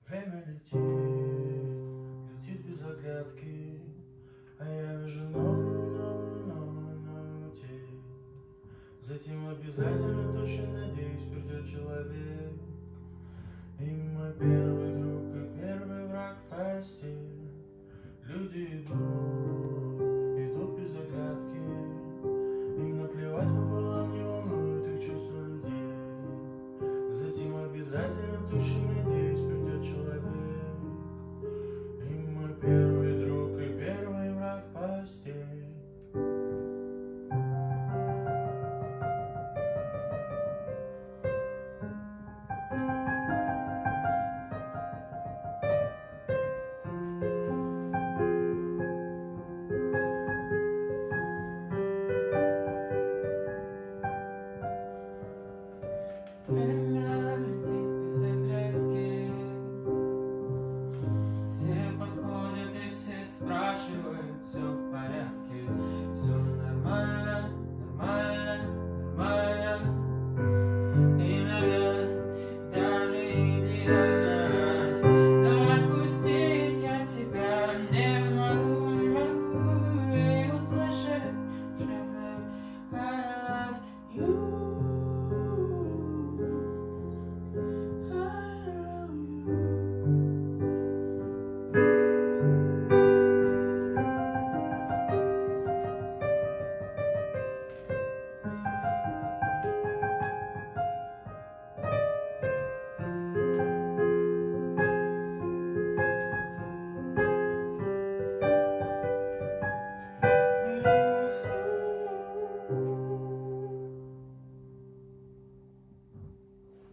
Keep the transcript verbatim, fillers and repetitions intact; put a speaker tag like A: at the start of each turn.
A: Время летит, летит без оглядки, а я вижу новую, новую, новую, новую тень. Затем обязательно, точно надеюсь, придет человек, и мой первый друг, и первый враг в постель. Люди идут